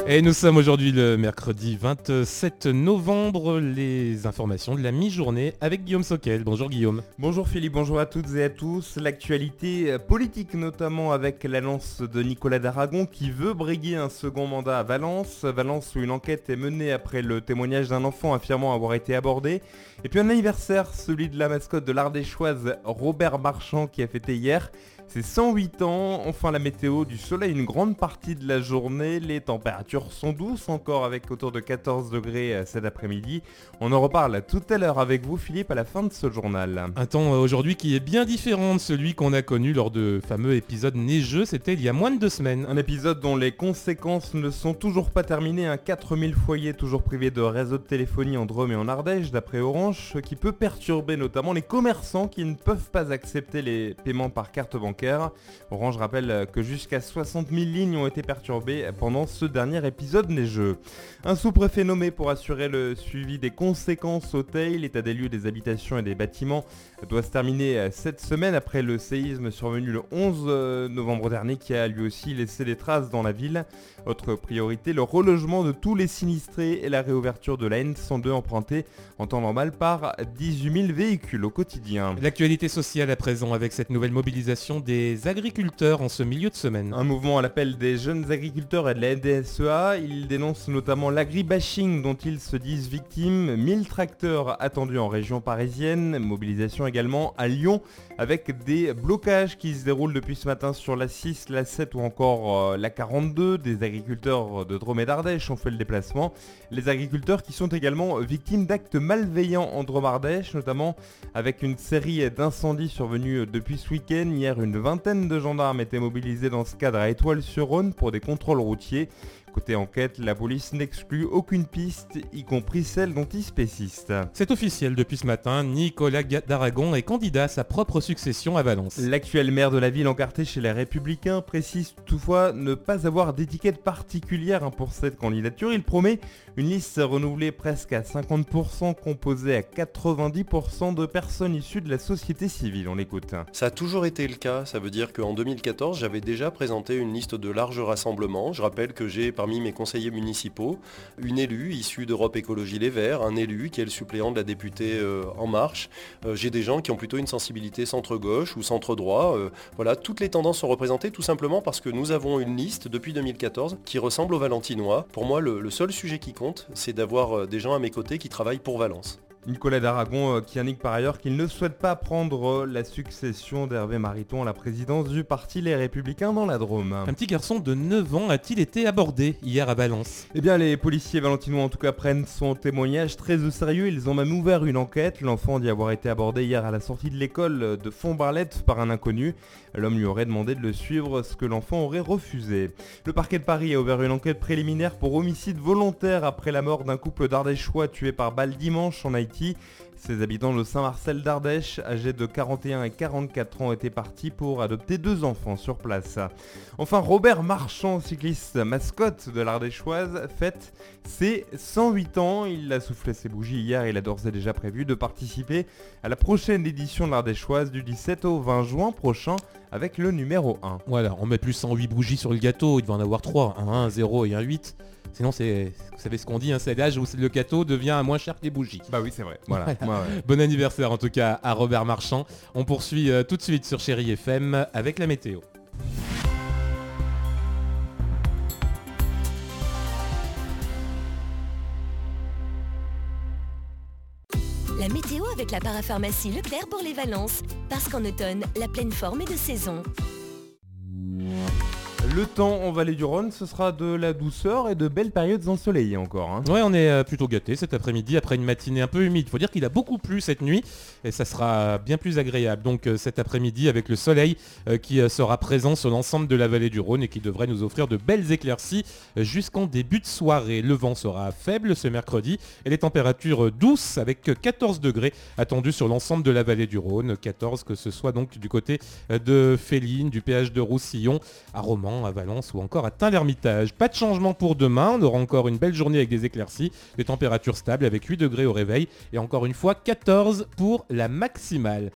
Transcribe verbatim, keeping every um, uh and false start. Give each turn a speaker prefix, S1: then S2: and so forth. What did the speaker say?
S1: Et nous sommes aujourd'hui le mercredi vingt-sept novembre, les informations de la mi-journée avec Guillaume Soquel. Bonjour Guillaume.
S2: Bonjour Philippe, bonjour à toutes et à tous. L'actualité politique notamment avec l'annonce de Nicolas Daragon qui veut briguer un second mandat à Valence. Valence où une enquête est menée après le témoignage d'un enfant affirmant avoir été abordé. Et puis un anniversaire, celui de la mascotte de l'Ardéchoise Robert Marchand qui a fêté hier ses cent huit ans. Enfin la météo, du soleil une grande partie de la journée. Les températures sont douces encore avec autour de quatorze degrés cet après-midi. On en reparle tout à l'heure avec vous Philippe à la fin de ce journal.
S1: Un temps aujourd'hui qui est bien différent de celui qu'on a connu lors de fameux épisodes neigeux, c'était il y a moins de deux semaines.
S2: Un épisode dont les conséquences ne sont toujours pas terminées. Hein. quatre mille foyers toujours privés de réseau de téléphonie en Drôme et en Ardèche d'après Orange, ce qui peut perturber notamment les commerçants qui ne peuvent pas accepter les paiements par carte bancaire. Orange rappelle que jusqu'à soixante mille lignes ont été perturbées pendant ce dernier épisode neigeux. Un sous-préfet nommé pour assurer le suivi des conséquences au Teil. L'état des lieux des habitations et des bâtiments doit se terminer cette semaine après le séisme survenu le onze novembre dernier qui a lui aussi laissé des traces dans la ville. Autre priorité, le relogement de tous les sinistrés et la réouverture de la N cent deux empruntée en temps normal par dix-huit mille véhicules au quotidien.
S1: L'actualité sociale à présent avec cette nouvelle mobilisation des agriculteurs en ce milieu de semaine.
S2: Un mouvement à l'appel des jeunes agriculteurs et de la F D S E A. Ils dénoncent notamment l'agribashing dont ils se disent victimes. mille tracteurs attendus en région parisienne. Mobilisation également à Lyon avec des blocages qui se déroulent depuis ce matin sur la six, la sept ou encore euh, la quarante-deux. Des agriculteurs de Drôme et d'Ardèche ont fait le déplacement. Les agriculteurs qui sont également victimes d'actes malveillants en Drôme-Ardèche, notamment avec une série d'incendies survenus depuis ce week-end. Hier, une vingtaine de gendarmes étaient mobilisés dans ce cadre à Étoile-sur-Rhône pour des contrôles routiers. Côté enquête, la police n'exclut aucune piste, y compris celle d'antispécistes.
S1: C'est officiel depuis ce matin, Nicolas Daragon est candidat à sa propre succession à Valence.
S2: L'actuel maire de la ville encarté chez les Républicains précise toutefois ne pas avoir d'étiquette particulière pour cette candidature. Il promet une liste renouvelée presque à cinquante pour cent composée à quatre-vingt-dix pour cent de personnes issues de la société civile. On l'écoute.
S3: Ça a toujours été le cas, ça veut dire qu'en deux mille quatorze, j'avais déjà présenté une liste de large rassemblement. Je rappelle que j'ai parmi mes conseillers municipaux, une élue issue d'Europe Écologie Les Verts, un élu qui est le suppléant de la députée euh, En Marche. Euh, j'ai des gens qui ont plutôt une sensibilité centre-gauche ou centre-droit. Euh, voilà, toutes les tendances sont représentées tout simplement parce que nous avons une liste depuis deux mille quatorze qui ressemble aux Valentinois. Pour moi, le, le seul sujet qui compte, c'est d'avoir euh, des gens à mes côtés qui travaillent pour Valence.
S2: Nicolas Daragon euh, qui indique par ailleurs qu'il ne souhaite pas prendre euh, la succession d'Hervé Mariton à la présidence du parti Les Républicains dans la Drôme.
S1: Un petit garçon de neuf ans a-t-il été abordé hier à Valence ?
S2: Eh bien les policiers valentinois en tout cas prennent son témoignage très au sérieux. Ils ont même ouvert une enquête. L'enfant dit avoir été abordé hier à la sortie de l'école de Fontbarlette par un inconnu. L'homme lui aurait demandé de le suivre, ce que l'enfant aurait refusé. Le parquet de Paris a ouvert une enquête préliminaire pour homicide volontaire après la mort d'un couple d'Ardéchois tué par balle dimanche en Haïti. Ces habitants de Saint-Marcel d'Ardèche, âgés de quarante et un et quarante-quatre ans, étaient partis pour adopter deux enfants sur place. Enfin, Robert Marchand, cycliste mascotte de l'Ardéchoise, fête ses cent huit ans. Il a soufflé ses bougies hier et il a d'ores et déjà prévu de participer à la prochaine édition de l'Ardéchoise du dix-sept au vingt juin prochain avec le numéro un.
S1: Voilà, on met plus cent huit bougies sur le gâteau, il va en avoir trois, un un, zéro et un huit. Sinon, c'est, vous savez ce qu'on dit, hein, c'est l'âge où le gâteau devient moins cher que les bougies.
S2: Bah oui, c'est vrai. Voilà.
S1: Voilà.
S2: Ouais, ouais.
S1: Bon anniversaire en tout cas à Robert Marchand. On poursuit euh, tout de suite sur Chéri F M avec la météo.
S4: La météo avec la parapharmacie Leclerc pour les Valences. Parce qu'en automne, la pleine forme est de saison.
S2: Le temps en vallée du Rhône, ce sera de la douceur et de belles périodes ensoleillées encore. Hein.
S1: Ouais, on est euh, plutôt gâtés cet après-midi après une matinée un peu humide. Faut dire qu'il a beaucoup plu cette nuit et ça sera bien plus agréable. Donc euh, cet après-midi avec le soleil euh, qui euh, sera présent sur l'ensemble de la vallée du Rhône et qui devrait nous offrir de belles éclaircies euh, jusqu'en début de soirée. Le vent sera faible ce mercredi et les températures euh, douces avec quatorze degrés attendus sur l'ensemble de la vallée du Rhône. quatorze que ce soit donc du côté euh, de Féline, du péage de Roussillon, à Romans, à Valence ou encore à Tain-l'Hermitage. Pas de changement pour demain, on aura encore une belle journée avec des éclaircies, des températures stables avec huit degrés au réveil et encore une fois quatorze pour la maximale.